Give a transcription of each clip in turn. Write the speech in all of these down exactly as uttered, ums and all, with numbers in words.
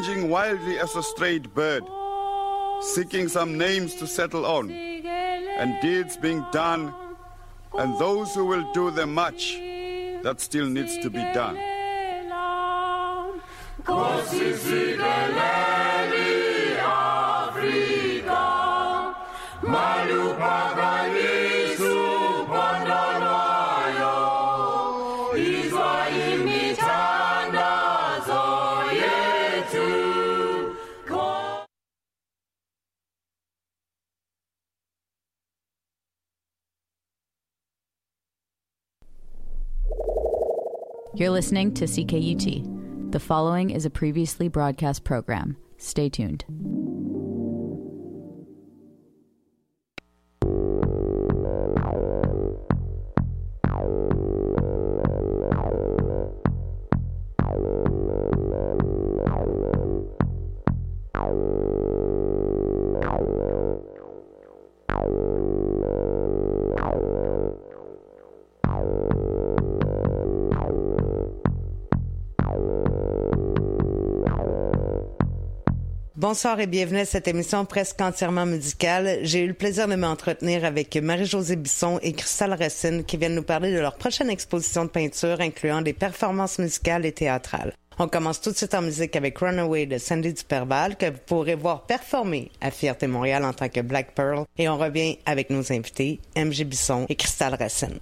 ranging wildly as a strayed bird, seeking some names to settle on, and deeds being done, and those who will do them much that still needs to be done. You're listening to C K U T. The following is a previously broadcast program. Stay tuned. Bonsoir et bienvenue à cette émission presque entièrement musicale. J'ai eu le plaisir de m'entretenir avec Marie-Josée Bisson et Cristal Racine qui viennent nous parler de leur prochaine exposition de peinture incluant des performances musicales et théâtrales. On commence tout de suite en musique avec Runaway de Sandy Duperval que vous pourrez voir performer à Fierté Montréal en tant que Black Pearl. Et on revient avec nos invités M G Bisson et Cristal Racine.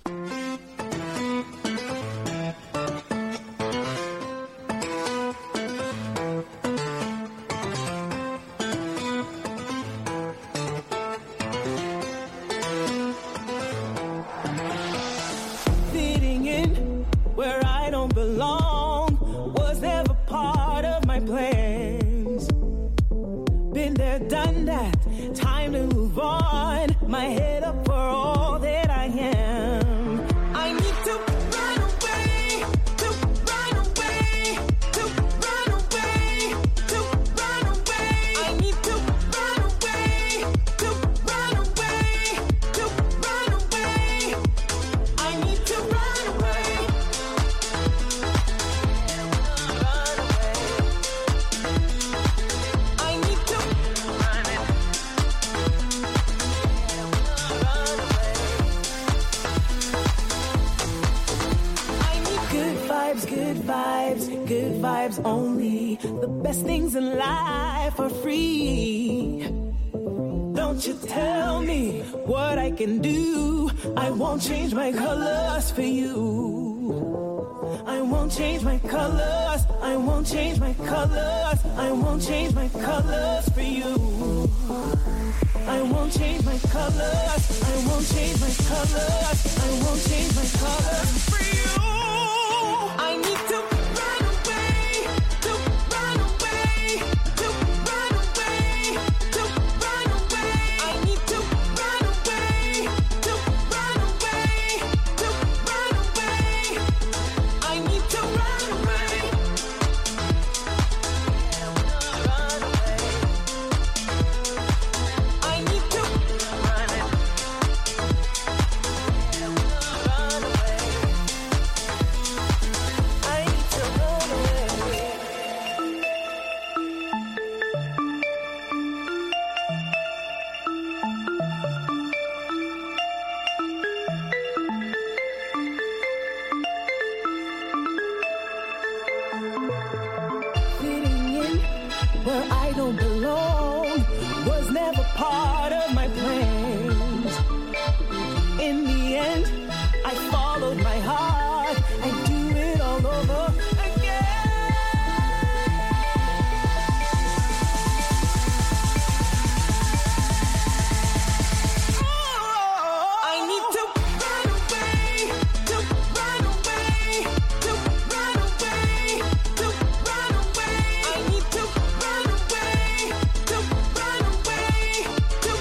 Only the best things in life are free. Don't you tell me what I can do. I won't change my colors for you. I won't change my colors. I won't change my colors. I won't change my colors for you. I won't change my colors. I won't change my colors. I won't change my colors for you. I need to to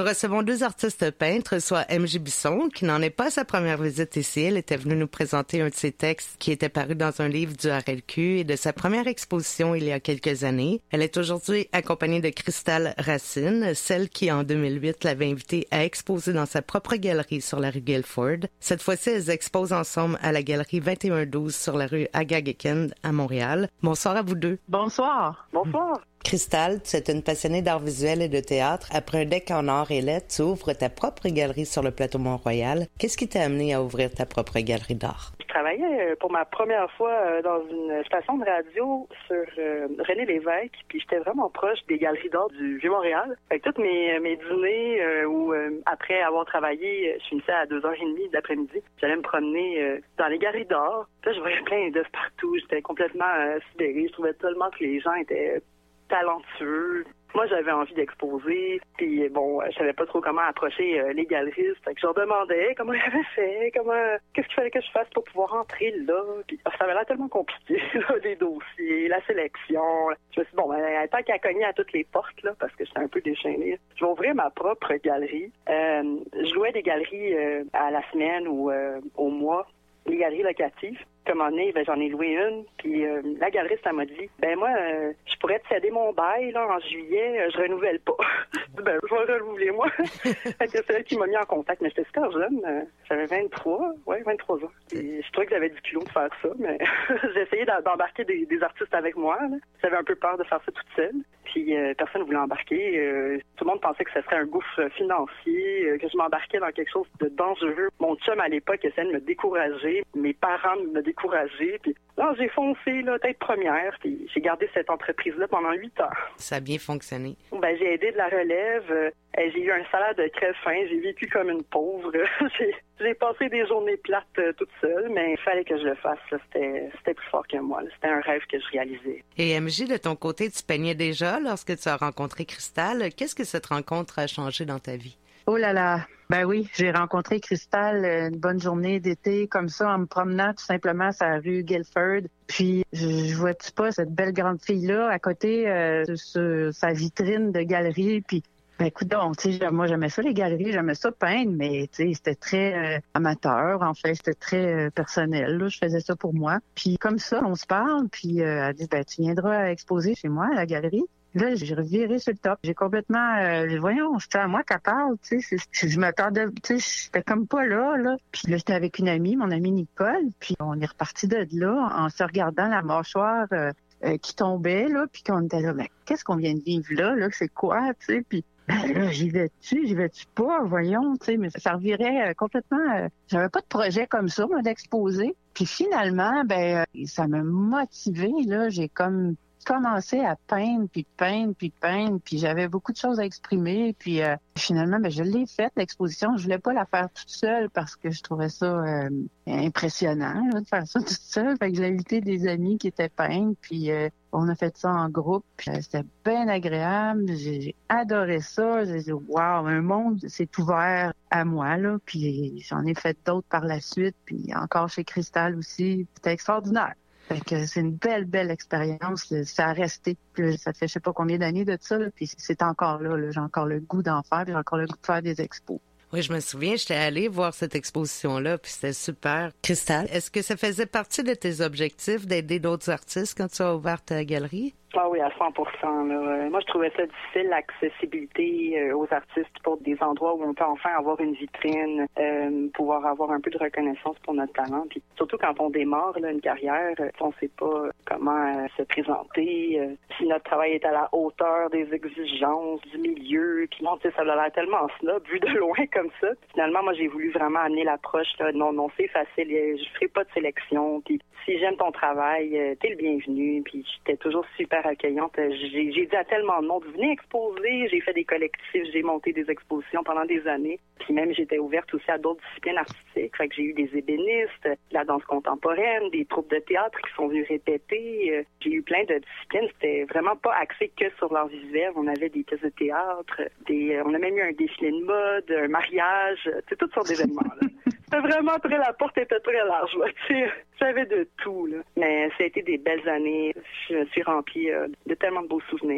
recevons deux artistes peintres, soit M J Bisson, qui n'en est pas à sa première visite ici. Elle était venue nous présenter un de ses textes qui était paru dans un livre du R L Q et de sa première exposition il y a quelques années. Elle est aujourd'hui accompagnée de Cristal Racine, celle qui, en deux mille huit, l'avait invitée à exposer dans sa propre galerie sur la rue Guilford. Cette fois-ci, elles exposent ensemble à la galerie vingt et un douze sur la rue Agagekin à Montréal. Bonsoir à vous deux. Bonsoir. Bonsoir. Cristal, tu es une passionnée d'art visuel et de théâtre. Après un deck en or et lettres, tu ouvres ta propre galerie sur le plateau Mont-Royal. Qu'est-ce qui t'a amené à ouvrir ta propre galerie d'art? Je travaillais pour ma première fois dans une station de radio sur euh, René Lévesque, puis j'étais vraiment proche des galeries d'art du Vieux-Montréal. Fait que tous mes, mes dîners euh, où, euh, après avoir travaillé, je finissais à deux heures trente de l'après-midi, j'allais me promener euh, dans les galeries d'art. Là, je voyais plein d'œuvres partout. J'étais complètement euh, sidérée. Je trouvais tellement que les gens étaient talentueux. Moi, j'avais envie d'exposer, puis bon, je savais pas trop comment approcher euh, les galeristes. Fait que je leur demandais comment ils avaient fait, comment, qu'est-ce qu'il fallait que je fasse pour pouvoir entrer là. Puis ça avait l'air tellement compliqué, là, les dossiers, la sélection. Je me suis dit, bon, ben, tant qu'à cogner à toutes les portes, là, parce que j'étais un peu déchaînée, je vais ouvrir ma propre galerie. Euh, je louais des galeries euh, à la semaine ou euh, au mois, les galeries locatives. Comme on est, ben, j'en ai loué une, puis euh, la galeriste, elle m'a dit, ben moi, euh, je pourrais te céder mon bail, là, en juillet, euh, je renouvelle pas. ben, je vais renouveler, moi. C'est elle qui m'a mis en contact, mais j'étais super jeune, euh, j'avais vingt-trois, ouais, vingt-trois ans. Et je trouvais que j'avais du culot de faire ça, mais j'ai essayé d'embarquer des, des artistes avec moi, là. J'avais un peu peur de faire ça toute seule, puis euh, personne ne voulait embarquer. Euh, tout le monde pensait que ce serait un gouffre financier, euh, que je m'embarquais dans quelque chose de dangereux. Mon chum, à l'époque, essayait de me décourager. Mes parents me décourageaient. Puis là, j'ai foncé, là, tête première, puis j'ai gardé cette entreprise-là pendant huit ans. Ça a bien fonctionné. Ben, j'ai aidé de la relève, euh, j'ai eu un salaire de crève fin, j'ai vécu comme une pauvre. j'ai, j'ai passé des journées plates euh, toute seule, mais il fallait que je le fasse, là. C'était, c'était plus fort que moi, là. C'était un rêve que je réalisais. Et M J, de ton côté, tu peignais déjà lorsque tu as rencontré Cristal. Qu'est-ce que cette rencontre a changé dans ta vie? Oh là là! Ben oui, j'ai rencontré Cristal une bonne journée d'été, comme ça, en me promenant tout simplement sur la rue Guilford. Puis, je, je vois-tu pas cette belle grande fille-là à côté euh, sur sa vitrine de galerie, puis ben écoute donc, tu sais, moi j'aimais ça les galeries, j'aimais ça peindre, mais tu sais, c'était très euh, amateur, en fait, c'était très euh, personnel, là, je faisais ça pour moi. Puis comme ça, on se parle, puis euh, elle dit, ben tu viendras exposer chez moi à la galerie. Là, j'ai reviré sur le top. J'ai complètement... Euh, voyons, c'était à moi qu'elle parle, tu sais. Je m'attendais... Tu sais, j'étais comme pas là, là. Puis là, j'étais avec une amie, mon amie Nicole. Puis on est reparti de là en se regardant la mâchoire euh, euh, qui tombait, là. Puis qu'on était là, mais qu'est-ce qu'on vient de vivre là, là? C'est quoi, tu sais? Puis ben là, j'y vais-tu, j'y vais-tu pas? Voyons, tu sais. Mais ça revirait euh, complètement... Euh, j'avais pas de projet comme ça, moi, d'exposer. Puis finalement, ben euh, ça m'a motivée, là. J'ai comme... commencé à peindre, puis peindre, puis peindre, puis j'avais beaucoup de choses à exprimer, puis euh, finalement, ben, je l'ai faite, l'exposition. Je voulais pas la faire toute seule parce que je trouvais ça euh, impressionnant, là, de faire ça toute seule. Fait que j'ai invité des amis qui étaient peintres, puis euh, on a fait ça en groupe, puis euh, c'était bien agréable. J'ai, j'ai adoré ça. J'ai dit, wow, un monde s'est ouvert à moi, là, puis j'en ai fait d'autres par la suite, puis encore chez Cristal aussi. C'était extraordinaire. Fait que c'est une belle, belle expérience. Ça a resté. Puis ça fait je sais pas combien d'années de ça. Là, puis c'est encore là, là. J'ai encore le goût d'en faire. Puis j'ai encore le goût de faire des expos. Oui, je me souviens, j'étais allée voir cette exposition-là, puis c'était super. Cristal, est-ce que ça faisait partie de tes objectifs d'aider d'autres artistes quand tu as ouvert ta galerie? Ah oui, à cent pour cent. Là. Moi, je trouvais ça difficile, l'accessibilité euh, aux artistes pour des endroits où on peut enfin avoir une vitrine, euh, pouvoir avoir un peu de reconnaissance pour notre talent. Puis surtout quand on démarre là, une carrière, on ne sait pas comment euh, se présenter, euh, si notre travail est à la hauteur des exigences du milieu. Puis non, tu sais, ça a l'air tellement snob, vu de loin comme ça. Puis, finalement, moi, j'ai voulu vraiment amener l'approche, là, non, non, c'est facile, je ferai pas de sélection. Puis si j'aime ton travail, euh, t'es le bienvenu. Puis j'étais toujours super accueillante. J'ai, j'ai dit à tellement de monde, venez exposer. J'ai fait des collectifs, j'ai monté des expositions pendant des années. Puis même, j'étais ouverte aussi à d'autres disciplines artistiques. Fait que j'ai eu des ébénistes, la danse contemporaine, des troupes de théâtre qui sont venues répéter. J'ai eu plein de disciplines. C'était vraiment pas axé que sur l'art visuel. On avait des pièces de théâtre, des, on a même eu un défilé de mode, un mariage, c'est toutes sortes d'événements. Là. C'était vraiment très, la porte était très large. Là. Tu sais, j'avais de tout. Là. Mais ça a été des belles années. Je me suis remplie euh, de tellement de beaux souvenirs.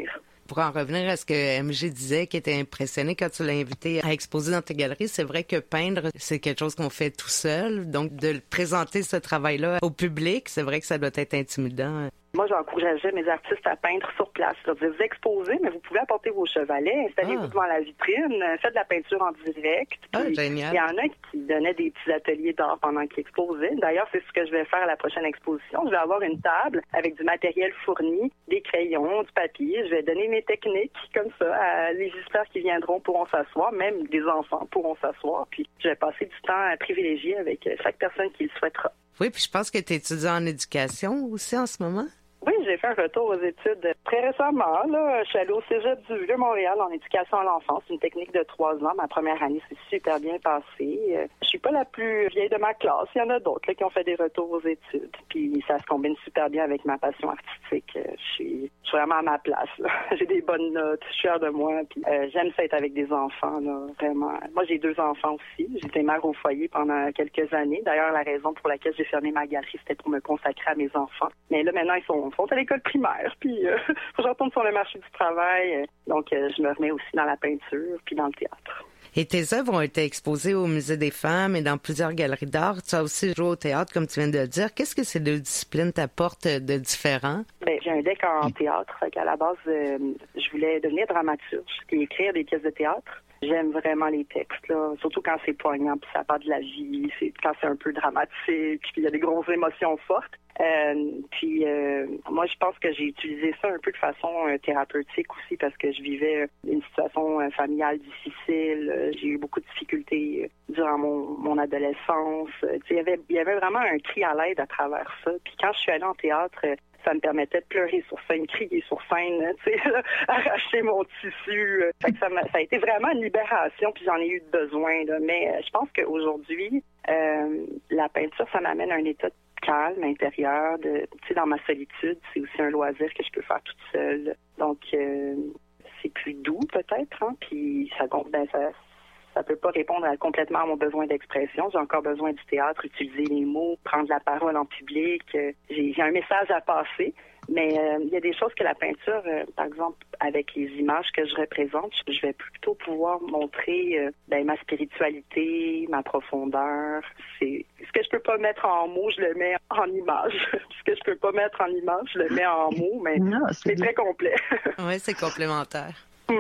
Pour en revenir à ce que M G disait, qui était impressionné quand tu l'as invité à exposer dans tes galeries, c'est vrai que peindre, c'est quelque chose qu'on fait tout seul. Donc, de présenter ce travail-là au public, c'est vrai que ça doit être intimidant. Moi, j'encourageais mes artistes à peindre sur place. Je leur disais, vous exposez, mais vous pouvez apporter vos chevalets, installez-vous ah. devant la vitrine, faites de la peinture en direct. Ah, génial. Il y en a qui donnaient des petits ateliers d'art pendant qu'ils exposaient. D'ailleurs, c'est ce que je vais faire à la prochaine exposition. Je vais avoir une table avec du matériel fourni, des crayons, du papier. Je vais donner mes techniques comme ça. À les visiteurs qui viendront pourront s'asseoir, même des enfants pourront s'asseoir. Puis, je vais passer du temps privilégié avec chaque personne qui le souhaitera. Oui, puis je pense que tu étudies en éducation aussi en ce moment. Oui, j'ai fait un retour aux études très récemment. Là, je suis allée au Cégep du Vieux-Montréal en éducation à l'enfance, une technique de trois ans. Ma première année s'est super bien passée. Je suis pas la plus vieille de ma classe. Il y en a d'autres là, qui ont fait des retours aux études. Puis ça se combine super bien avec ma passion artistique. Je suis, je suis vraiment à ma place. Là. J'ai des bonnes notes. Je suis fière de moi. Puis euh, j'aime ça être avec des enfants. Là, vraiment. Moi, j'ai deux enfants aussi. J'étais mère au foyer pendant quelques années. D'ailleurs, la raison pour laquelle j'ai fermé ma galerie, c'était pour me consacrer à mes enfants. Mais là, maintenant, ils sont sont à l'école primaire, puis euh, faut que je retourne sur le marché du travail. Donc, euh, je me remets aussi dans la peinture, puis dans le théâtre. Et tes œuvres ont été exposées au Musée des femmes et dans plusieurs galeries d'art. Tu as aussi joué au théâtre, comme tu viens de le dire. Qu'est-ce que ces deux disciplines t'apportent de différent? Bien, j'ai un deck en théâtre. Fait qu'à la base, euh, je voulais devenir dramaturge et écrire des pièces de théâtre. J'aime vraiment les textes, là, surtout quand c'est poignant, puis ça parle de la vie, c'est quand c'est un peu dramatique, puis il y a des grosses émotions fortes. Euh, puis euh, moi, je pense que j'ai utilisé ça un peu de façon euh, thérapeutique aussi parce que je vivais une situation euh, familiale difficile. Euh, j'ai eu beaucoup de difficultés euh, durant mon, mon adolescence. Euh, il y avait, il y avait vraiment un cri à l'aide à travers ça. Puis quand je suis allée en théâtre, euh, ça me permettait de pleurer sur scène, crier sur scène, tu sais, arracher mon tissu. Fait que ça, m'a, ça a été vraiment une libération, puis j'en ai eu besoin. Là. Mais euh, je pense qu'aujourd'hui, euh, la peinture, ça m'amène à un état de calme intérieur. De, tu sais, dans ma solitude, c'est aussi un loisir que je peux faire toute seule. Donc, euh, c'est plus doux peut-être, hein, puis ça, ben, ça, ça peut pas répondre à, complètement à mon besoin d'expression. J'ai encore besoin du théâtre, utiliser les mots, prendre la parole en public. Euh, j'ai, j'ai un message à passer. Mais euh, il y a des choses que la peinture, euh, par exemple, avec les images que je représente, je vais plutôt pouvoir montrer euh, ben, ma spiritualité, ma profondeur. C'est ce que je peux pas mettre en mots, je le mets en image. Ce que je peux pas mettre en image, je le mets en mots, mais non, c'est, c'est très complet. Oui, c'est complémentaire.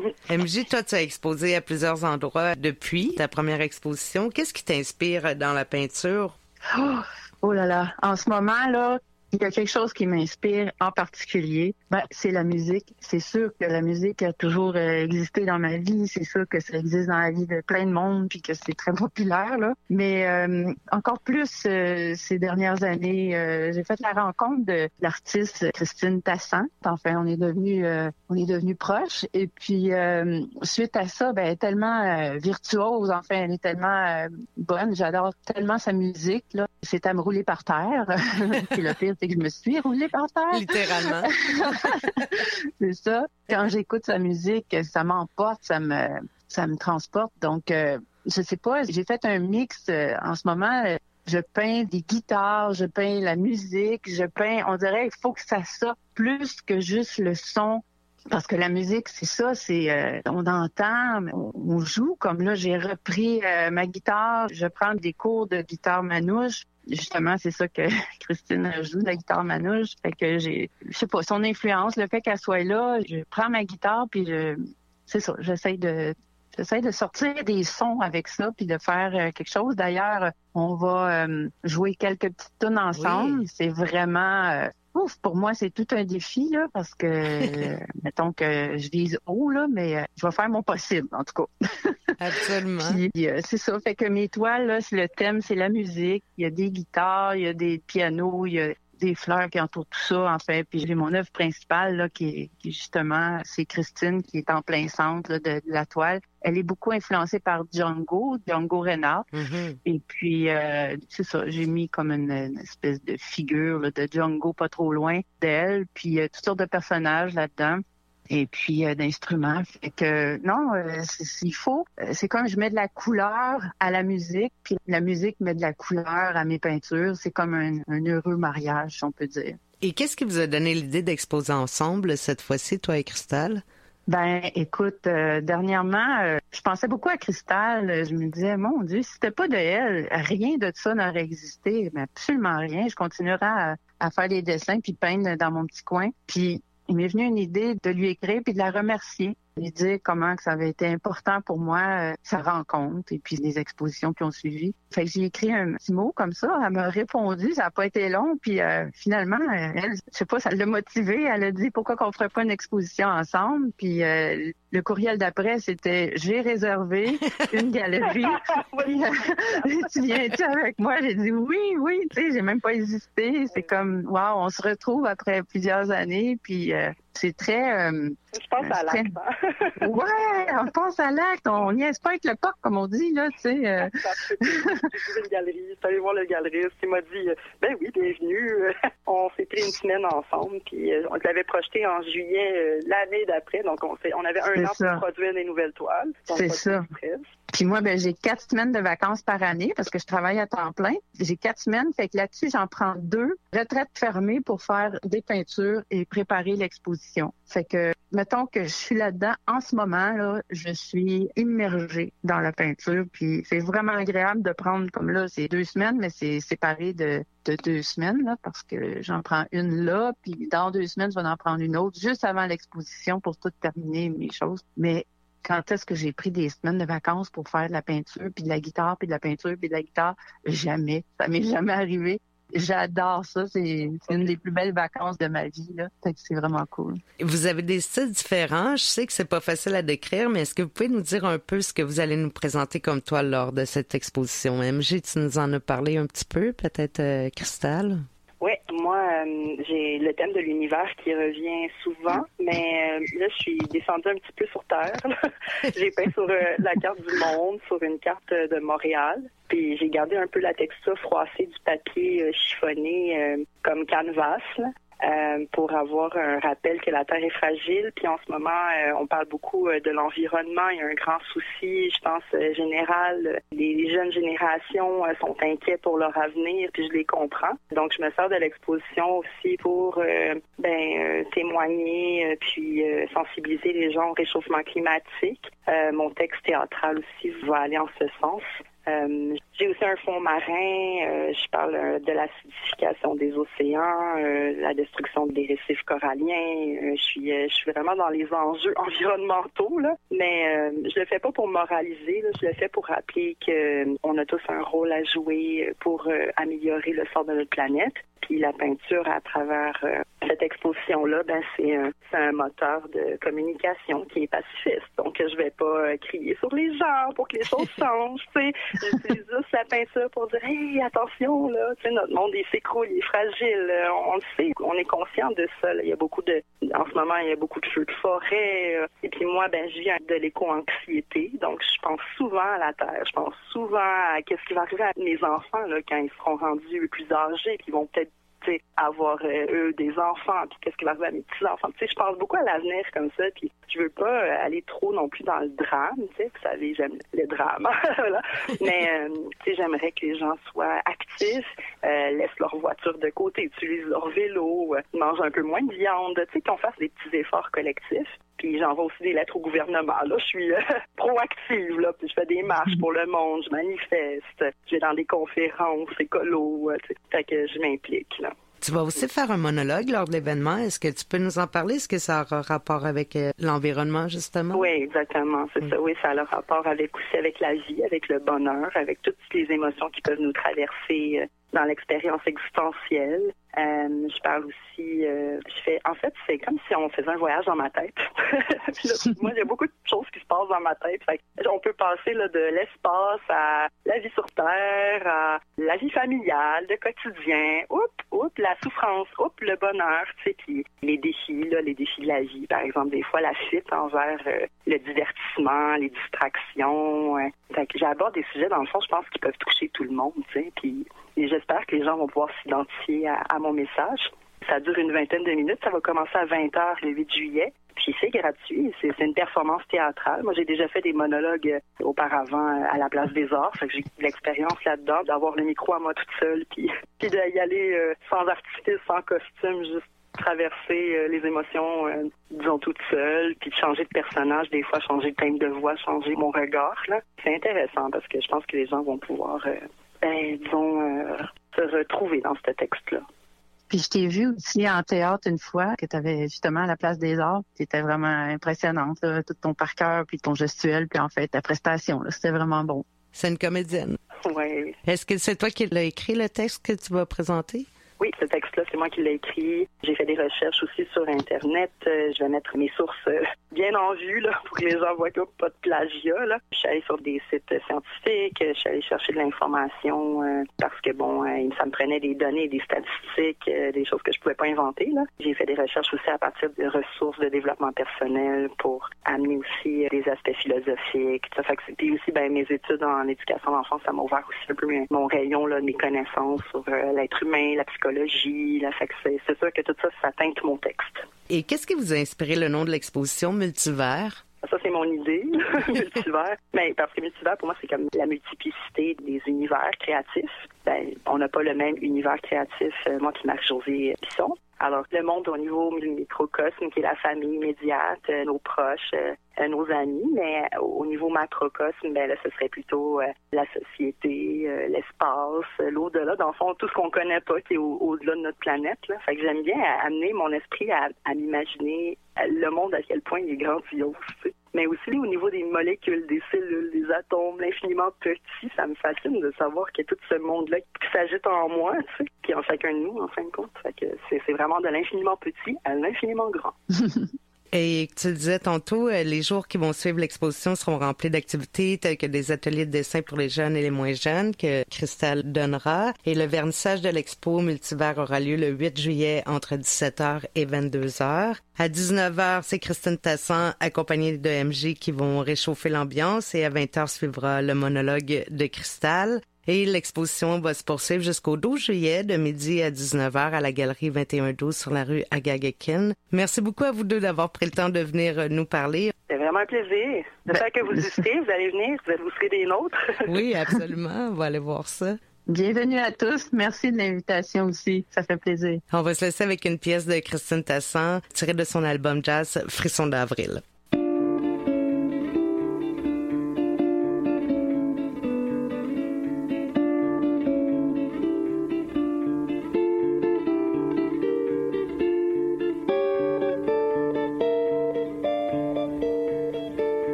M J, toi, tu as exposé à plusieurs endroits depuis ta première exposition. Qu'est-ce qui t'inspire dans la peinture? Oh, oh là là, en ce moment, là, il y a quelque chose qui m'inspire en particulier, ben, c'est la musique. C'est sûr que la musique a toujours euh, existé dans ma vie. C'est sûr que ça existe dans la vie de plein de monde puis que c'est très populaire, là. Mais euh, encore plus euh, ces dernières années, euh, j'ai fait la rencontre de l'artiste Christine Tassan. Enfin, on est devenus euh, on est devenus proches. Et puis, euh, suite à ça, ben, elle est tellement euh, virtuose. Enfin, elle est tellement euh, bonne. J'adore tellement sa musique, là. C'est à me rouler par terre. Puis le pire, c'est que je me suis roulée par terre. Littéralement. C'est ça. Quand j'écoute sa musique, ça m'emporte, ça me, ça me transporte. Donc, euh, je sais pas, j'ai fait un mix euh, en ce moment. Euh, je peins des guitares, je peins la musique, je peins, on dirait qu'il faut que ça sorte plus que juste le son. Parce que la musique, c'est ça, c'est euh, on entend, on, on joue. Comme là, j'ai repris euh, ma guitare, je prends des cours de guitare manouche. Justement, c'est ça que Christine joue, la guitare manouche. Fait que j'ai, je sais pas, son influence, le fait qu'elle soit là, je prends ma guitare puis je, c'est ça, j'essaie de, j'essaie de sortir des sons avec ça puis de faire euh, quelque chose. D'ailleurs, on va euh, jouer quelques petites tunes ensemble. Oui. C'est vraiment, euh, ouf, pour moi, c'est tout un défi là parce que, euh, mettons que je vise haut là, mais euh, je vais faire mon possible en tout cas. Absolument. Puis, euh, c'est ça. Fait que mes toiles, là, c'est le thème, c'est la musique. Il y a des guitares, il y a des pianos, il y a des fleurs qui entourent tout ça, enfin. Puis j'ai mon œuvre principale, là, qui est, qui est justement, c'est Christine, qui est en plein centre là, de, de la toile. Elle est beaucoup influencée par Django, Django Reinhardt. Mm-hmm. Et puis, euh, c'est ça, j'ai mis comme une, une espèce de figure là, de Django pas trop loin d'elle. Puis, euh, toutes sortes de personnages là-dedans. Et puis euh, d'instruments. Fait que non, euh, c'est, il faut. Euh, c'est comme je mets de la couleur à la musique, puis la musique met de la couleur à mes peintures. C'est comme un, un heureux mariage, si on peut dire. Et qu'est-ce qui vous a donné l'idée d'exposer ensemble cette fois-ci, toi et Cristal? Ben, écoute, euh, dernièrement, euh, je pensais beaucoup à Cristal. Je me disais, mon Dieu, si c'était pas de elle, rien de ça n'aurait existé. Mais absolument rien. Je continuerais à, à faire des dessins puis peindre dans mon petit coin. Puis, il m'est venu une idée de lui écrire puis de la remercier. Lui dire comment que ça avait été important pour moi, euh, sa rencontre et puis les expositions qui ont suivi. Fait que j'ai écrit un petit mot comme ça. Elle m'a répondu, ça n'a pas été long. Puis euh, finalement, elle, je sais pas, ça l'a motivée. Elle a dit pourquoi qu'on ferait pas une exposition ensemble. Puis euh, le courriel d'après, c'était j'ai réservé une galerie. Puis, euh, tu viens-tu avec moi? J'ai dit oui, oui. Tu sais, j'ai même pas hésité. C'est comme wow, on se retrouve après plusieurs années. Puis euh, c'est très. Euh, Je pense à l'acte. Hein? Ouais, on pense à l'acte. On niaise pas avec le P O C, comme on dit, là, tu sais. Euh... J'ai vu une galerie, j'étais allée voir le galeriste, il m'a dit ben oui, bienvenue. On s'est pris une semaine ensemble, puis on l'avait projeté en juillet l'année d'après, donc on, fait, on avait un an pour produire des nouvelles toiles. C'est ça. Puis moi, ben j'ai quatre semaines de vacances par année parce que je travaille à temps plein. J'ai quatre semaines, fait que là-dessus, j'en prends deux. Retraite fermée pour faire des peintures et préparer l'exposition. Fait que, mettons que je suis là-dedans en ce moment, là, je suis immergée dans la peinture. Puis c'est vraiment agréable de prendre, comme là, c'est deux semaines, mais c'est séparé de, de deux semaines, là, parce que j'en prends une là, puis dans deux semaines, je vais en prendre une autre juste avant l'exposition pour tout terminer mes choses. Mais quand est-ce que j'ai pris des semaines de vacances pour faire de la peinture, puis de la guitare, puis de la peinture, puis de la guitare? Jamais. Ça m'est jamais arrivé. J'adore ça. C'est, c'est une des plus belles vacances de ma vie, là. Fait que c'est vraiment cool. Vous avez des styles différents. Je sais que c'est pas facile à décrire, mais est-ce que vous pouvez nous dire un peu ce que vous allez nous présenter comme toile lors de cette exposition? M G, tu nous en as parlé un petit peu, peut-être, euh, Cristal? Oui, moi, euh, j'ai le thème de l'univers qui revient souvent, mais euh, là, je suis descendue un petit peu sur Terre. J'ai peint sur euh, la carte du monde, sur une carte euh, de Montréal, puis j'ai gardé un peu la texture froissée du papier euh, chiffonné euh, comme canvas, là. Euh, pour avoir un rappel que la Terre est fragile. Puis en ce moment, euh, on parle beaucoup euh, de l'environnement. Il y a un grand souci, je pense, euh, général. Les jeunes générations euh, sont inquiets pour leur avenir, puis je les comprends. Donc, je me sers de l'exposition aussi pour euh, ben euh, témoigner, euh, puis euh, sensibiliser les gens au réchauffement climatique. Euh, mon texte théâtral aussi va aller en ce sens. Euh, j'ai aussi un fond marin, euh, je parle euh, de l'acidification des océans, euh, la destruction des récifs coralliens. Euh, je suis euh, je suis vraiment dans les enjeux environnementaux, là, mais euh, je le fais pas pour moraliser, là, je le fais pour rappeler que euh, on a tous un rôle à jouer pour euh, améliorer le sort de notre planète. Puis la peinture, à travers euh, cette exposition-là, ben c'est un, c'est un moteur de communication qui est pacifiste. Donc, je vais pas euh, crier sur les gens pour que les choses changent, tu sais. J'utilise juste la peinture pour dire « Hey, attention, là, tu sais, notre monde, il s'écroule, il est fragile. » On, on le sait, on est conscient de ça, là. Il y a beaucoup de... En ce moment, il y a beaucoup de feux de forêt. Euh, et puis moi, ben je viens de l'éco-anxiété. Donc, je pense souvent à la Terre. Je pense souvent à qu'est-ce qui va arriver à mes enfants, là, quand ils seront rendus plus âgés, puis ils vont peut-être avoir euh, eux des enfants, puis qu'est-ce qui va arriver à mes petits-enfants. Tu sais, je pense beaucoup à l'avenir comme ça, puis je veux pas euh, aller trop non plus dans le drame, tu sais, vous savez, j'aime le drame, voilà. Mais, euh, tu sais, j'aimerais que les gens soient actifs, euh, laissent leur voiture de côté, utilisent leur vélo, euh, mangent un peu moins de viande, tu sais, qu'on fasse des petits efforts collectifs. Puis j'envoie aussi des lettres au gouvernement. Là, je suis euh, proactive, là, puis je fais des marches pour le monde, je manifeste, je vais dans des conférences écolo, euh, tu sais, fait que je m'implique, là. Tu vas aussi faire un monologue lors de l'événement. Est-ce que tu peux nous en parler? Est-ce que ça a rapport avec euh, l'environnement, justement? Oui, exactement. C'est mm. ça. Oui, ça a le rapport avec aussi avec la vie, avec le bonheur, avec toutes les émotions qui peuvent nous traverser euh, dans l'expérience existentielle. Euh, je parle aussi, euh, je fais, en fait, c'est comme si on faisait un voyage dans ma tête. Puis là, moi, il y a beaucoup de choses qui se passent dans ma tête. Fait que on peut passer là, de l'espace à la vie sur Terre, à la vie familiale, le quotidien, oups, oups, la souffrance, oups, le bonheur, tu sais, puis les défis, là, les défis de la vie, par exemple, des fois la fuite envers euh, le divertissement, les distractions. Euh. Fait que j'aborde des sujets, dans le fond, je pense, qui peuvent toucher tout le monde, tu sais, puis et j'espère que les gens vont pouvoir s'identifier à, à mon message. Ça dure une vingtaine de minutes. Ça va commencer à vingt heures le huit juillet. Puis c'est gratuit. C'est, c'est une performance théâtrale. Moi, j'ai déjà fait des monologues auparavant à la Place des Arts. Fait que j'ai de l'expérience là-dedans, d'avoir le micro à moi toute seule, puis, puis d'y aller euh, sans artifice, sans costume, juste traverser euh, les émotions, euh, disons, toute seule, puis de changer de personnage, des fois changer de thème de voix, changer mon regard. Là. C'est intéressant parce que je pense que les gens vont pouvoir, euh, ben, disons, euh, se retrouver dans ce texte-là. Puis je t'ai vu aussi en théâtre une fois, que tu avais justement à la Place des Arts. Tu étais vraiment impressionnante, là, tout ton par cœur, puis ton gestuel, puis en fait ta prestation. Là, c'était vraiment bon. C'est une comédienne. Oui. Est-ce que c'est toi qui l'as écrit, le texte que tu vas présenter? Oui, ce texte-là, c'est moi qui l'ai écrit. J'ai fait des recherches aussi sur Internet. Euh, je vais mettre mes sources euh, bien en vue là, pour que les gens voient qu'il n'y a pas de plagiat. Là. Je suis allée sur des sites scientifiques, je suis allée chercher de l'information euh, parce que, bon, euh, ça me prenait des données, des statistiques, euh, des choses que je pouvais pas inventer. Là. J'ai fait des recherches aussi à partir de ressources de développement personnel pour amener aussi des aspects philosophiques. Ça fait que c'était aussi, ben, mes études en éducation d'enfance, ça m'a ouvert aussi un peu mon rayon, là, mes connaissances sur euh, l'être humain, la psychologie. Là, fait que c'est, c'est sûr que tout ça, ça teinte mon texte. Et qu'est-ce qui vous a inspiré le nom de l'exposition Multivers? Ça, c'est mon idée, multivers. Mais parce que multivers, pour moi, c'est comme la multiplicité des univers créatifs. Ben, on n'a pas le même univers créatif, euh, moi qui Marie-Josée Bisson. Alors, le monde au niveau microcosme, qui est la famille immédiate, euh, nos proches, euh, euh, nos amis, mais au niveau macrocosme, ben là, ce serait plutôt euh, la société, euh, l'espace, euh, l'au-delà, dans le fond, tout ce qu'on connaît pas, qui est au- au-delà de notre planète. Là. Fait que j'aime bien amener mon esprit à, à m'imaginer le monde à quel point il est grandiose, tu sais. Mais aussi au niveau des molécules, des cellules, des atomes, l'infiniment petit, ça me fascine de savoir qu'il y a tout ce monde-là qui s'agite en moi, tu sais, puis en chacun de nous, en fin de compte. Fait que c'est, c'est vraiment de l'infiniment petit à l'infiniment grand. Et tu le disais tantôt, euh, les jours qui vont suivre l'exposition seront remplis d'activités telles que des ateliers de dessin pour les jeunes et les moins jeunes que Cristal donnera. Et le vernissage de l'expo Multivers aura lieu le huit juillet entre dix-sept heures et vingt-deux heures. À dix-neuf heures, c'est Christine Tassan accompagnée de M J qui vont réchauffer l'ambiance et à vingt heures suivra le monologue de Cristal. Et l'exposition va se poursuivre jusqu'au douze juillet, de midi à dix-neuf heures à la galerie vingt et un douze sur la rue Agagekin. Merci beaucoup à vous deux d'avoir pris le temps de venir nous parler. C'est vraiment un plaisir. J'espère que vous y serez, vous allez venir, vous vous serez des nôtres. Oui, absolument. On va aller voir ça. Bienvenue à tous. Merci de l'invitation aussi. Ça fait plaisir. On va se laisser avec une pièce de Christine Tassan tirée de son album jazz Frisson d'avril.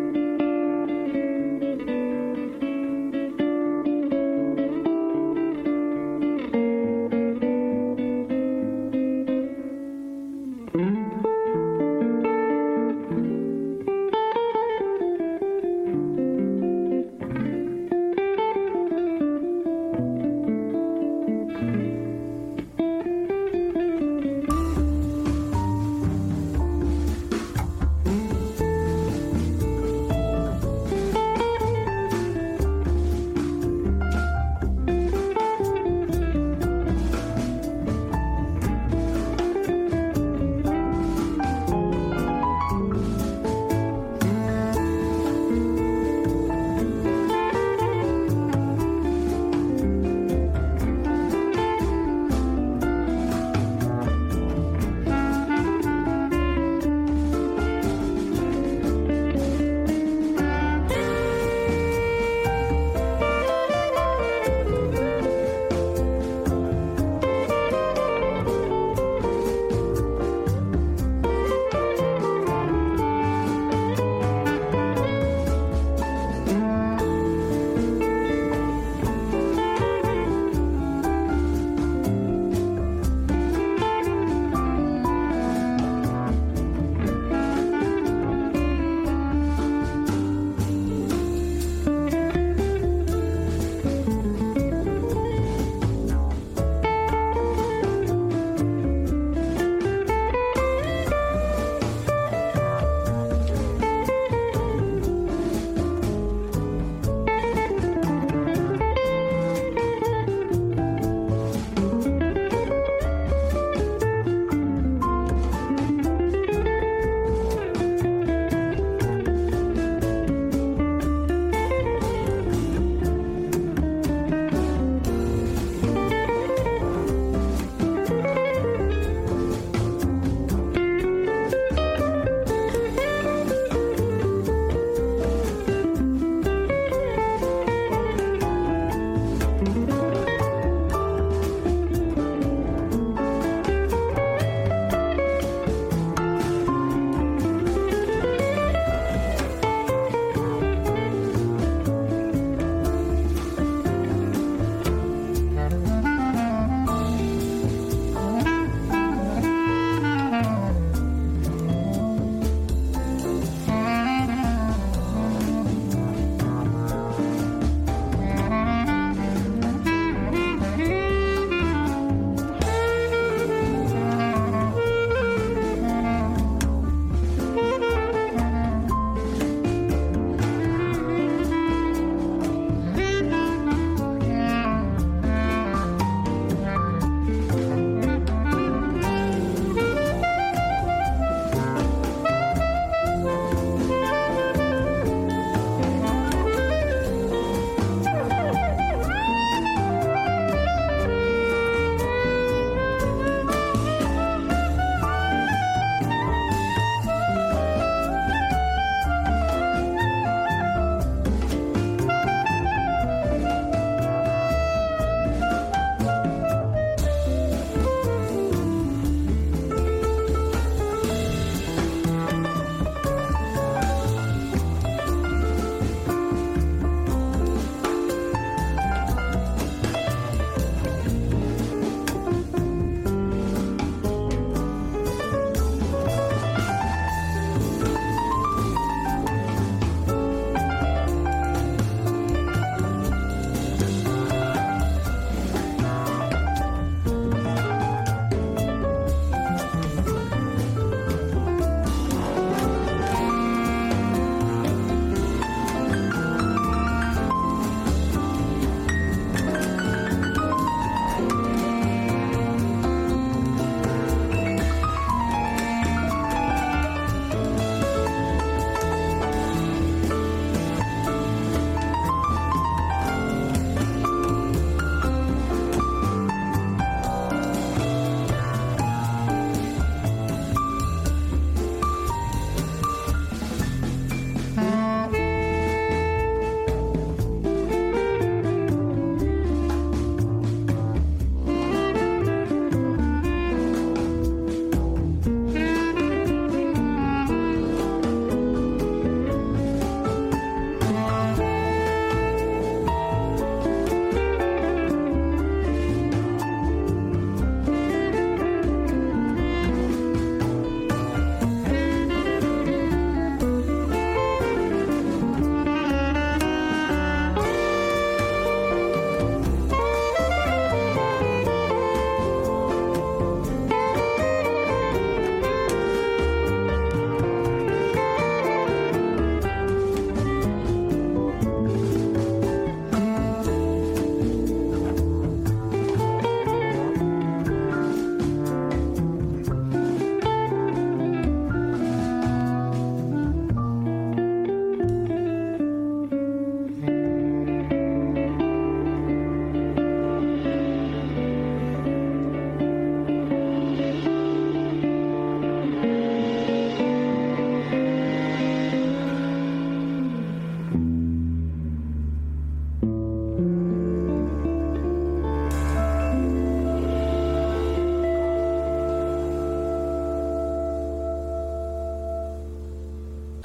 Thank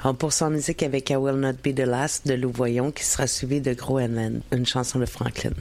On poursuit en musique avec I Will Not Be the Last de Lou Voyon qui sera suivi de Gros Henlen, une chanson de Franklin.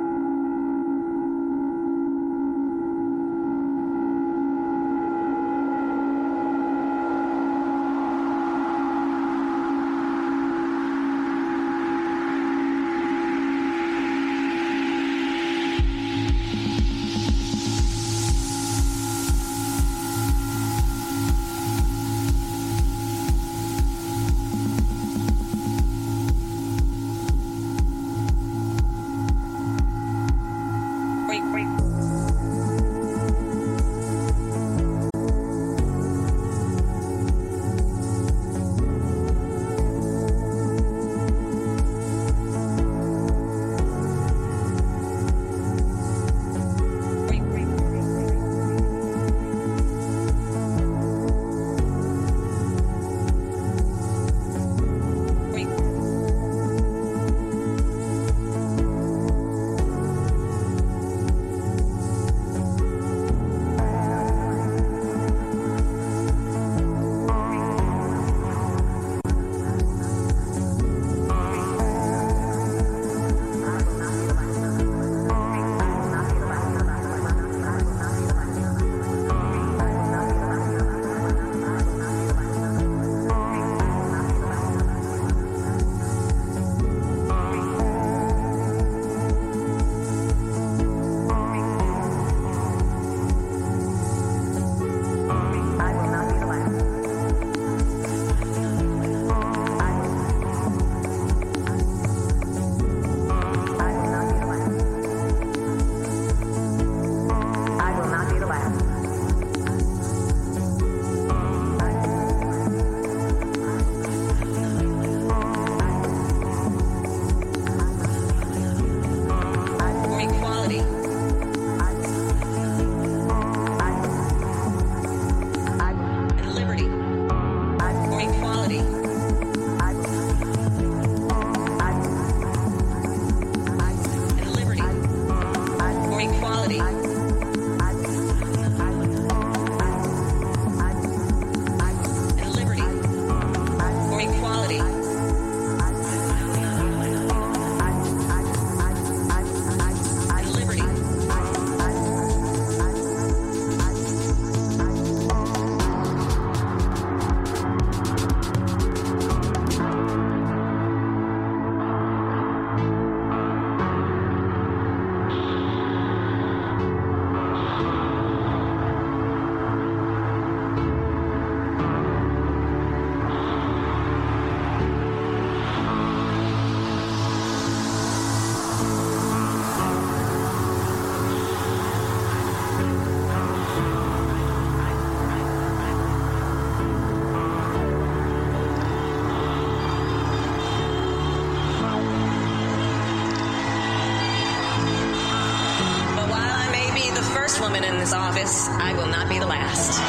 woman in this office, I will not be the last.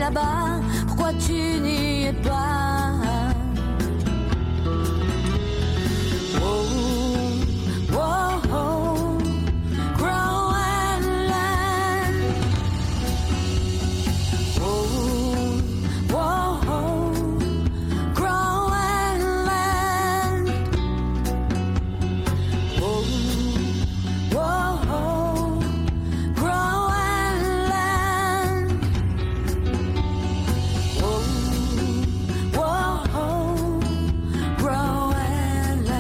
là-bas, pourquoi tu n'y es pas? Oh, oh, oh, Groenland. Oh, oh, oh, Groenland. Oh, oh, oh, Groenland. Oh, oh, oh, Groenland.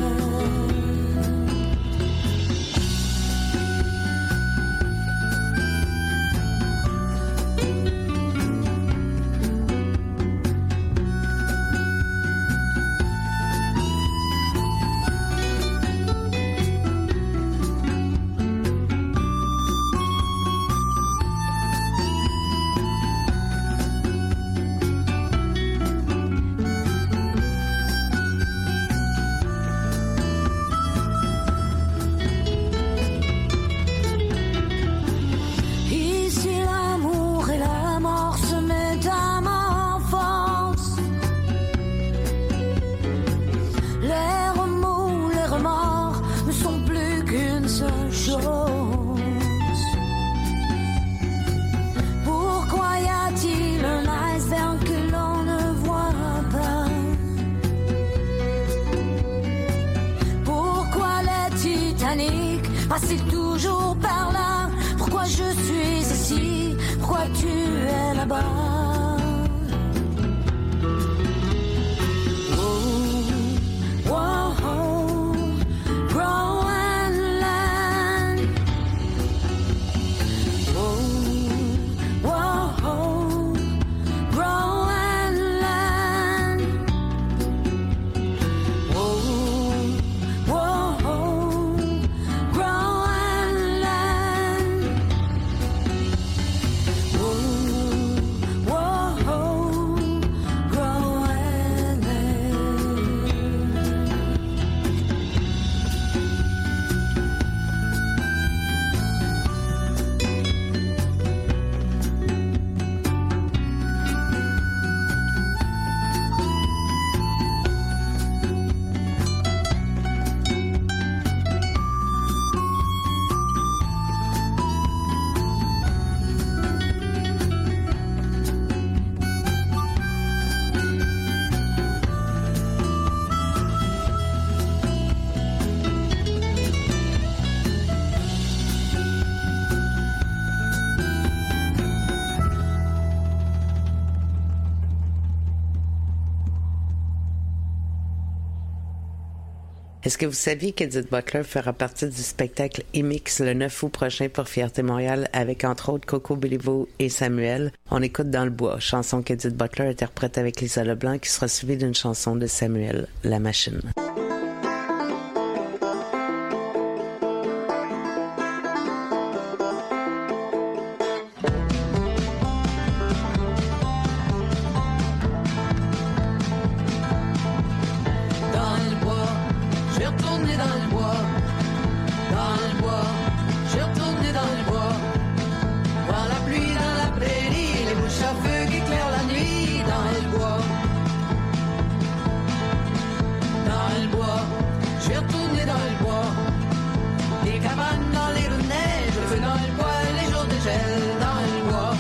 Ici l'amour et la mort se métamorphosent. Les remous, les remords ne sont plus qu'une seule chose. Pourquoi y a-t-il un iceberg que l'on ne voit pas? Pourquoi les Titanic passent-ils toujours par là? Pourquoi je suis ici? Pourquoi tu es là-bas? Oh, oh, oh, Groenland. Oh, oh, oh, Groenland. Oh, oh, oh, Groenland. Oh, oh, oh, Groenland. Est-ce que vous saviez qu'Edith Butler fera partie du spectacle Imix le neuf août prochain pour Fierté Montréal avec entre autres Coco Béliveau et Samuel? On écoute Dans le bois, chanson qu'Edith Butler interprète avec Lisa Leblanc qui sera suivie d'une chanson de Samuel, La Machine. Dans le bois, je vais retourner dans le bois. Dans le bois, je vais retourner dans le bois. Voir la pluie dans la prairie, les bouches à feu qui éclairent la nuit. Dans le bois, dans le bois, je vais retourner dans le bois. Des cabanes dans les rues de neige, le feu dans le bois, les jours de gel. Dans le bois.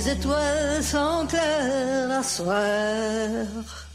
les étoiles sont claires à soir.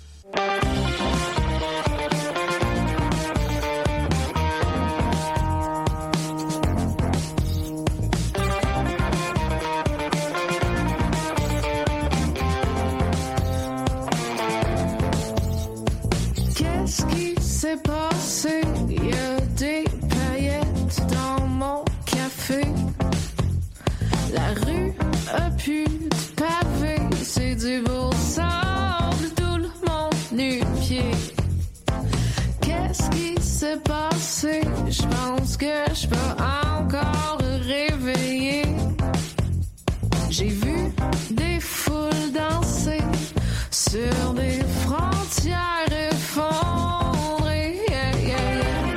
Qu'est-ce qui s'est passé? Il y a des paillettes dans mon café. La rue a plus de pavé, c'est du beau sable, tout le monde nu-pied. Qu'est-ce qui s'est passé? Je pense que je peux encore réveiller. J'ai vu des foules danser sur des frontières effondrées. Yeah, yeah, yeah.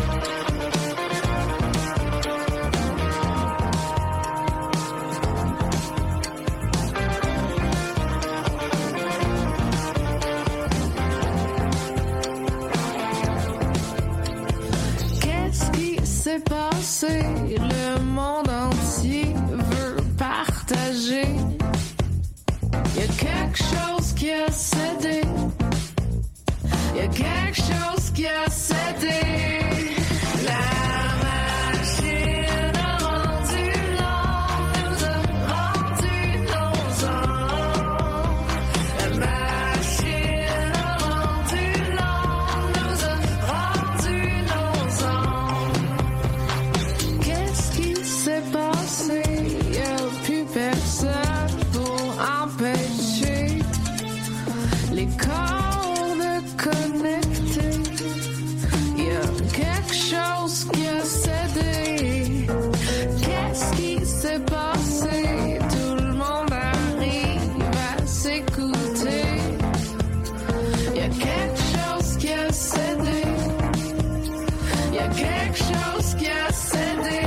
Qu'est-ce qui s'est passé? Le monde entier veut partager. Y'a quelque chose qui a cédé. Y'a quelque chose qui a cédé. La machine a rendu l'homme, nous a rendu nos ans. La machine a rendu l'homme, nous a rendu nos ans. Qu'est-ce qui s'est passé? Y'a plus personne pour empêcher les corps de connecter. Y'a quelque chose qui a cédé. Qu'est-ce qui s'est passé? Tout le monde arrive à s'écouter. Y'a quelque chose qui a cédé. Y'a quelque chose qui a cédé.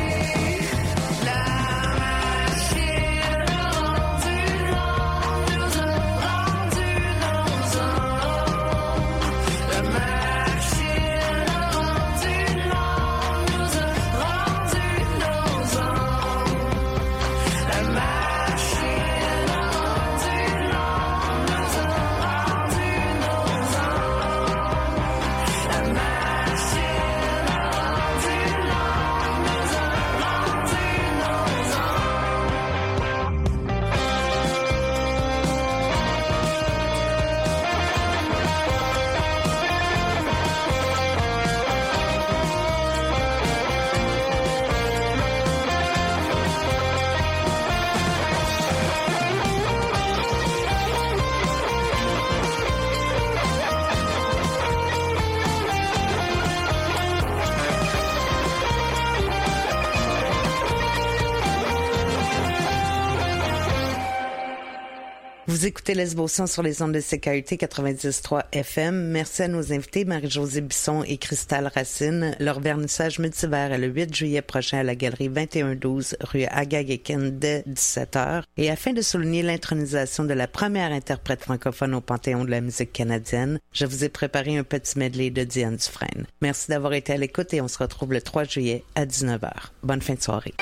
Vous écoutez Lesbo-Son sur les ondes de C K U T quatre-vingt-dix trois F M. Merci à nos invités Marie-Josée Bisson et Cristal Racine. Leur vernissage multivers est le huit juillet prochain à la galerie vingt et un douze rue Agag-Éken dès dix-sept heures. Et afin de souligner l'intronisation de la première interprète francophone au Panthéon de la musique canadienne, je vous ai préparé un petit medley de Diane Dufresne. Merci d'avoir été à l'écoute et on se retrouve le trois juillet à dix-neuf heures. Bonne fin de soirée.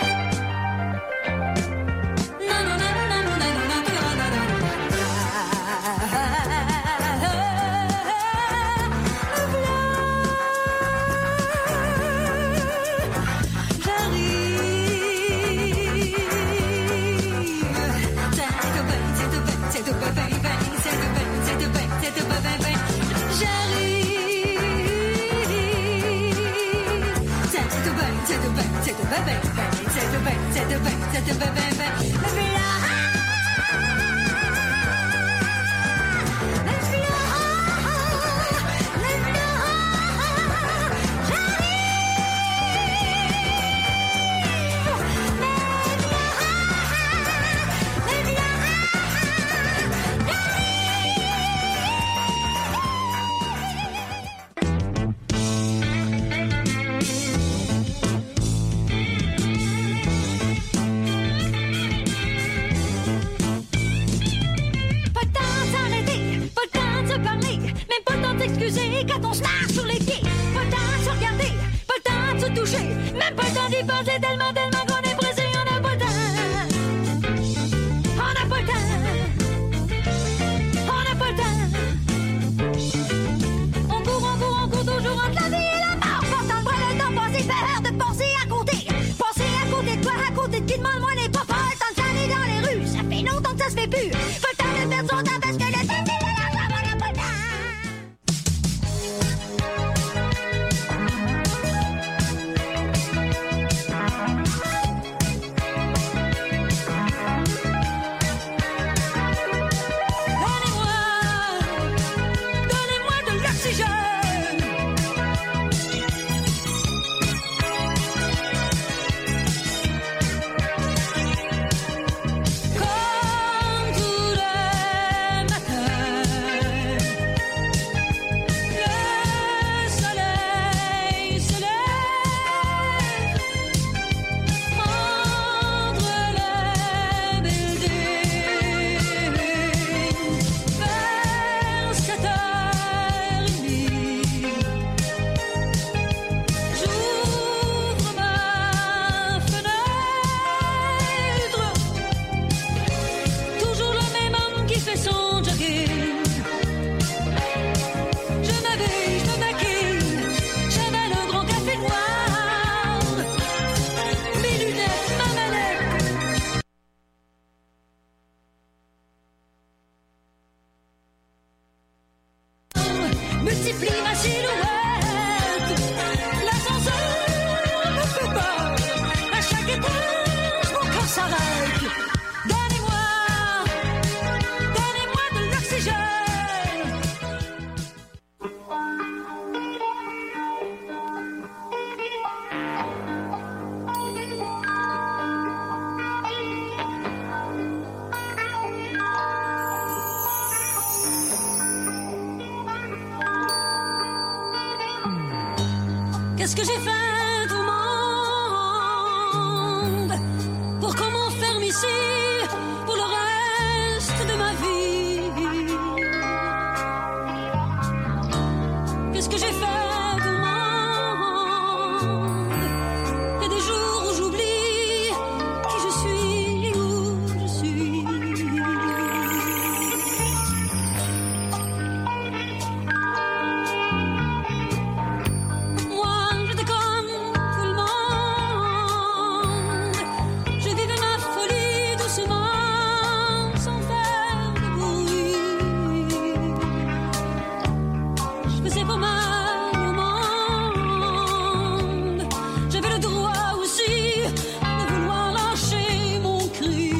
Quand on se marche sur les pieds, pas le temps de se regarder, pas le temps de se toucher, même pas le temps d'y penser tellement, tellement qu'on est pressé, on n'a pas le temps. On n'a pas le temps. multiplie ma silhouette. L'ascenseur me fait peur. À chaque étage, mon cœur s'arrête. Donnez-moi, donnez-moi de l'oxygène. Qu'est-ce que j'ai fait du monde pour qu'on m'enferme ici pour le reste de ma vie? Qu'est-ce que j'ai fait du monde? Il y a des jours où j'oublie qui je suis et où je suis. Moi, j'étais comme tout le monde. Je vivais ma folie doucement, sans faire de bruit. Je faisais pas mal au monde. J'avais le droit aussi de vouloir lâcher mon cri.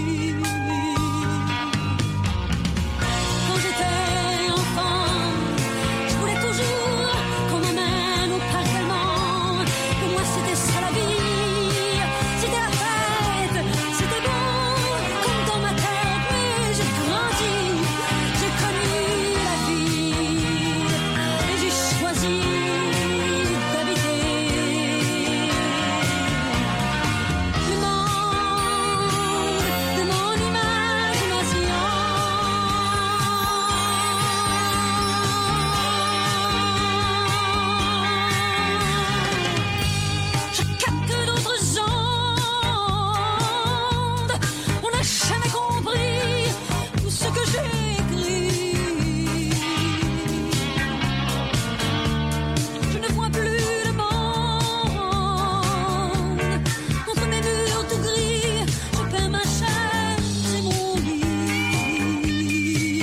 Quand j'étais enfant, je voulais toujours qu'on m'amène au parc allemand. Pour moi, c'était ça la vie. C'était la fête, c'était beau, comme dans ma tête. Mais j'ai grandi, j'ai connu la vie. Et j'ai choisi d'habiter le monde de mon imagination. Je capte d'autres ondes. On n'a jamais compris tout ce que j'écris. Je ne vois plus le monde. Entre mes murs tout gris, je peins ma chaise et mon lit.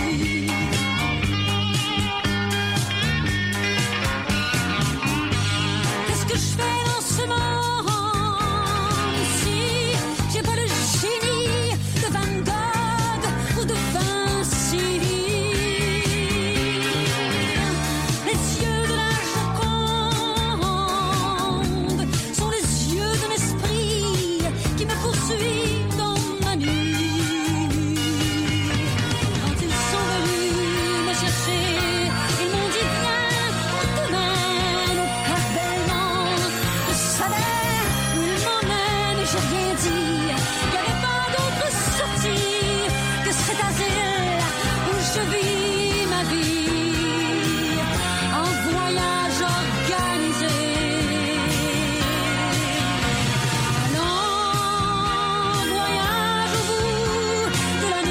Qu'est-ce que je fais dans ce monde ici? J'ai pas le génie de Van Gogh ou de Vinci. Les yeux de la Joconde sont les yeux d'un esprit qui me poursuit dans ma nuit. Quand ils sont venus me chercher, ils m'ont dit viens, on t'emmène au parc Belmont. Je savais où ils m'emmènent et j'ai rien dit. Il n'y avait pas d'autre sortie que cet asile où je vis ma vie en voyage organisé. Un long voyage au bout de la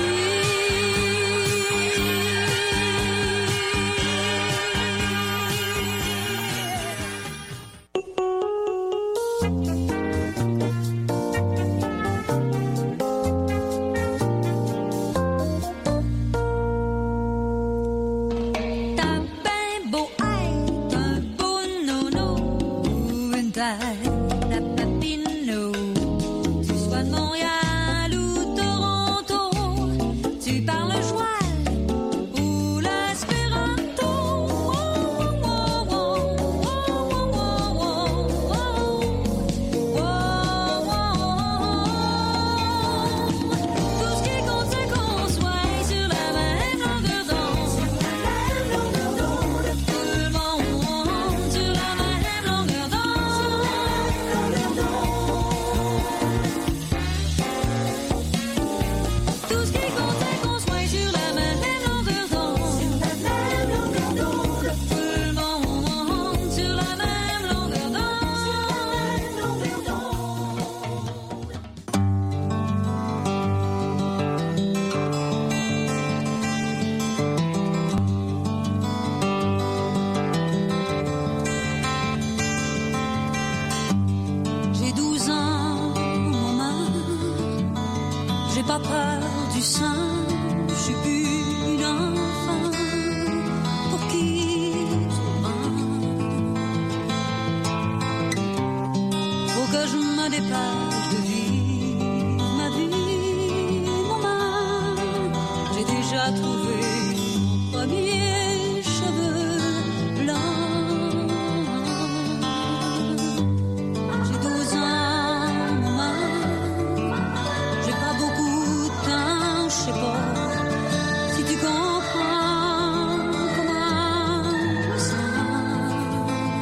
T'as bien beau être un beau nono ou une tête à papineau. Tu sois de Montréal ou Toronto, tu parles le joual ou l'espéranto. Oh, oh, oh, oh, oh, oh, oh, oh, oh, oh. Tout ce qui compte, c'est qu'on soit sur la même longueur d'onde. Tout le monde sur la même longueur d'onde. Tout ce qui compte, c'est qu'on soit sur la même longueur d'onde. Tout le monde sur la même longueur d'onde. J'ai douze ans au moment. J'ai pas peur du sang. Je suis plus une enfant pour qui loin des pages de vie. Ma vie, maman, j'ai déjà trouvé mon premier cheveu blanc. J'ai douze ans, maman, j'ai pas beaucoup de temps, je sais pas si tu comprends comment je me sens.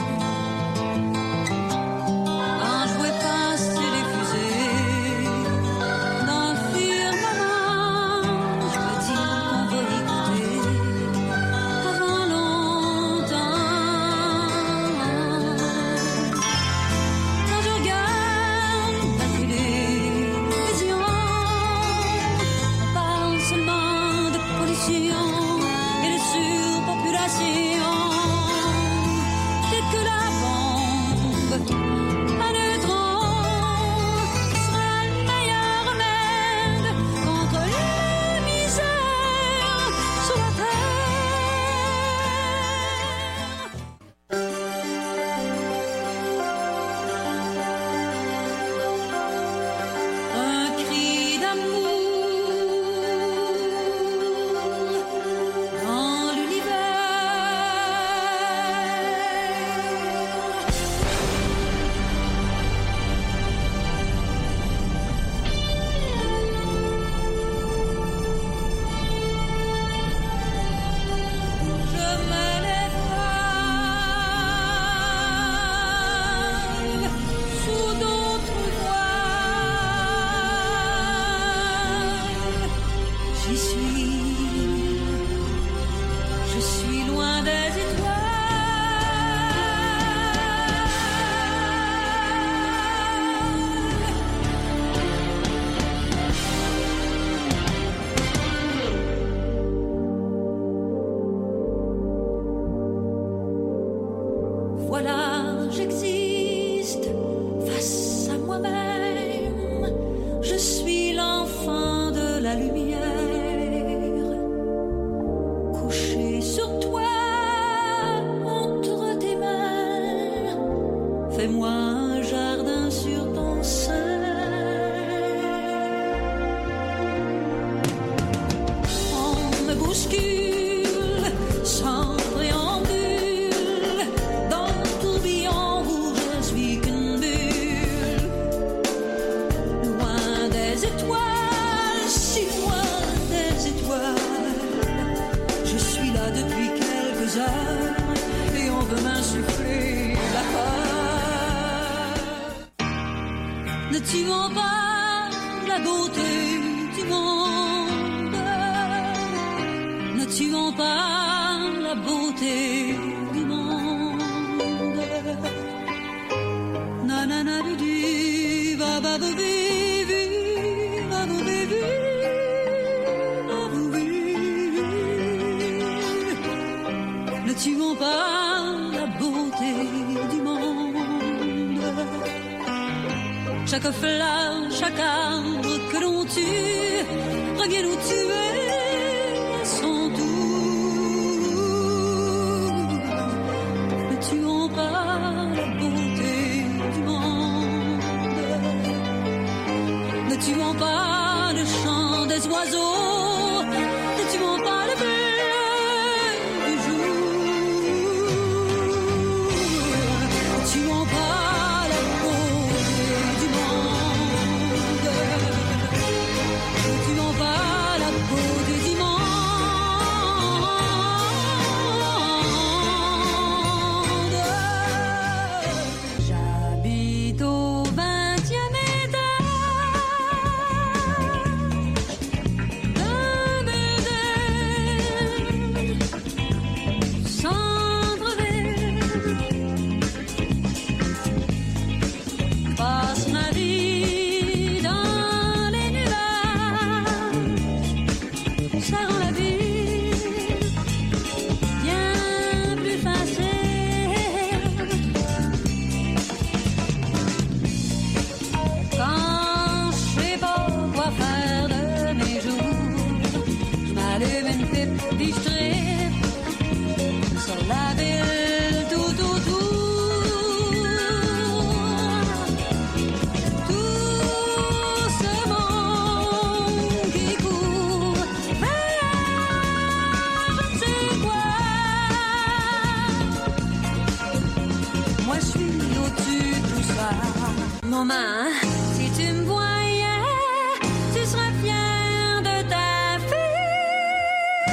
Quand je vois passer les fusées dans le firmament, je me dis qu'on va écouter avant longtemps. Quand je regarde la télévision, on parle seulement de pollution et de surpopulation. Peut-être que la bombe à neutrons sera le meilleur remède contre la misère sur la terre. Un cri d'amour dans l'univers. Je mets les voiles sous d'autres voiles. J'y suis, je suis loin des étoiles. Voilà, j'existe face à moi-même. Je suis l'enfant de la lumière. Couché sur toi, entre tes mains, fais-moi un jardin sur ton sein. On me bouscule sans préambule dans le tourbillon où je suis qu'une bulle. Loin des étoiles, si loin des étoiles. Je suis là depuis quelques heures et on veut m'insuffler la peur. Ne tuons pas la beauté du monde. Ne tuons pas la beauté du monde. Na na na du du ba ba ba bi bi ba ba bi bi ba ba bi. Ne tuons pas la beauté du monde. Chaque fleur, chaque arbre que l'on tue revient nous tuer à son tour. Ne tuons pas la beauté du monde. Ne tuons pas le chant des oiseaux. Ne tuons pas le bleu du jour. Ne tuons pas la beauté du monde. Ne tuons pas la beauté du monde. J'habite au vingtième étage. Maman, si tu me voyais, tu serais fière de ta fille.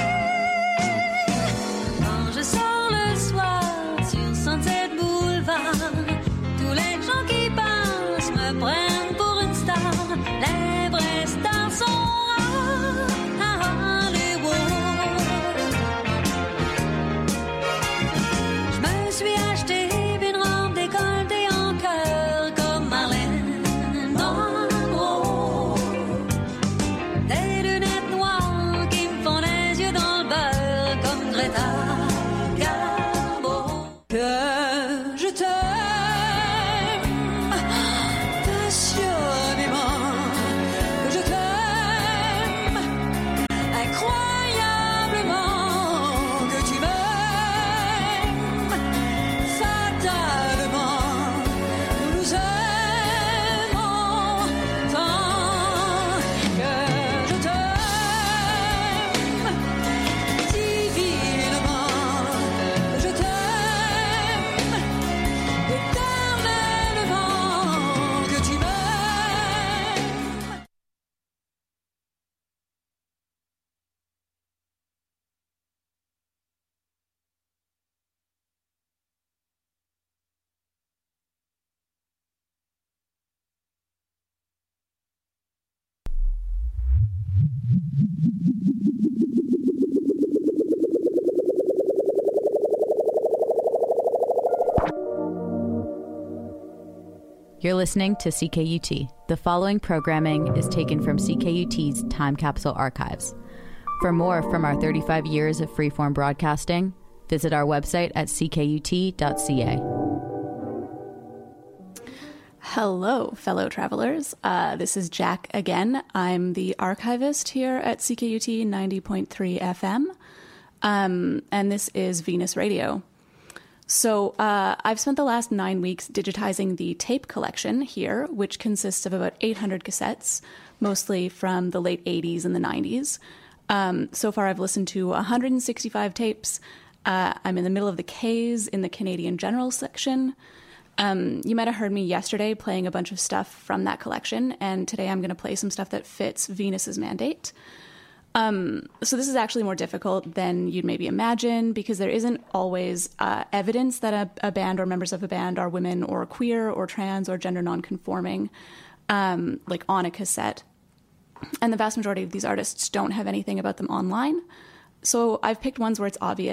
Quand je sors le soir sur Sunset Boulevard, tous les gens qui passent me prennent pour une star. Les vraies stars sont rares à Hollywood. Je me suis acheté une robe décolletée en cœur comme Marilyn Monroe. Des lunettes noires qui me font les yeux dans le beurre comme Greta Garbo. Que je t'aime passionnément, que je t'aime incroyablement, que tu m'aimes fatalement. Nous nous aimons tant, que je t'aime divinement, que je t'aime éternellement, que tu m'aimes. You're listening to C K U T. The following programming is taken from C K U T's Time Capsule Archives. For more from our thirty-five years of freeform broadcasting, visit our website at c k u t dot c a. Hello, fellow travelers. Uh, this is Jack again. I'm the archivist here at C K U T ninety point three F M, um, and this is Venus Radio. So uh, I've spent the last nine weeks digitizing the tape collection here, which consists of about eight hundred cassettes, mostly from the late eighties and the nineties. Um, so far, I've listened to one hundred sixty-five tapes. Uh, I'm in the middle of the K's in the Canadian General section. Um, you might have heard me yesterday playing a bunch of stuff from that collection, and today I'm going to play some stuff that fits Venus's mandate. Um, so this is actually more difficult than you'd maybe imagine, because there isn't always uh, evidence that a, a band or members of a band are women or queer or trans or gender nonconforming, um, like on a cassette. And the vast majority of these artists don't have anything about them online. So I've picked ones where it's obvious.